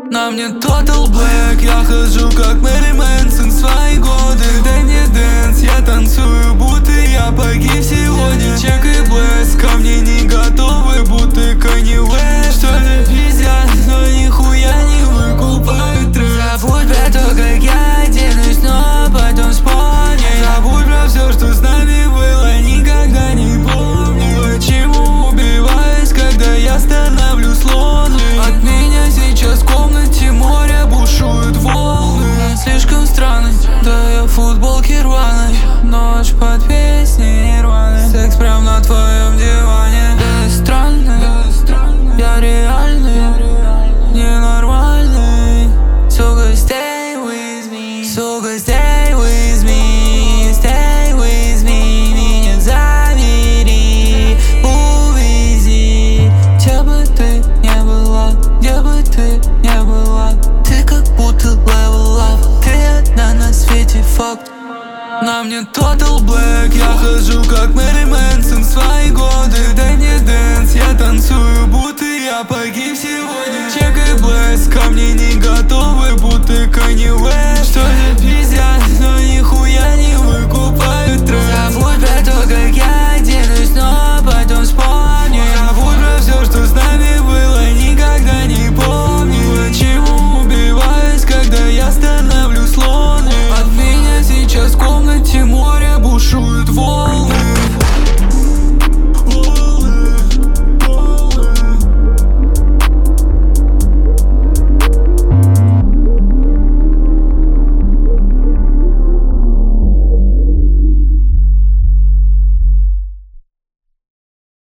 На мне Total Black, я хожу как Мэри Мэнсон свои годы. Дай мне дэнс, я танцую, будто я погиб сегодня. Чек и блэс, ко мне не готовы, будто Kanye West. Что ли пиздят, но нихуя не выкупают трэп. Забудь про то, как я оденусь, но потом вспомни. Забудь про все, что с нами было, никогда не помню. Почему убиваюсь, когда я становлюсь lonely? От меня сейчас в комнате море бушуют волны. Слишком странный, да я в футболке рваной. Ночь под песни Нирваны. Секс прям на твоем диване. Да я странный, я реальный, ненормальный. Сука, stay with me, сука, stay with me, stay with me. Меня забери, увези. Где бы ты не была, где бы ты не была, ты как будто level up. Ты одна на свете, факт. На мне Total Black, я хожу как Мэри Мэнсон свои годы. Дай мне дэнс, я танцую, будто я погиб сегодня. Чек и блэс, ко мне не готовы, будто Kanye West. Что за пиздец?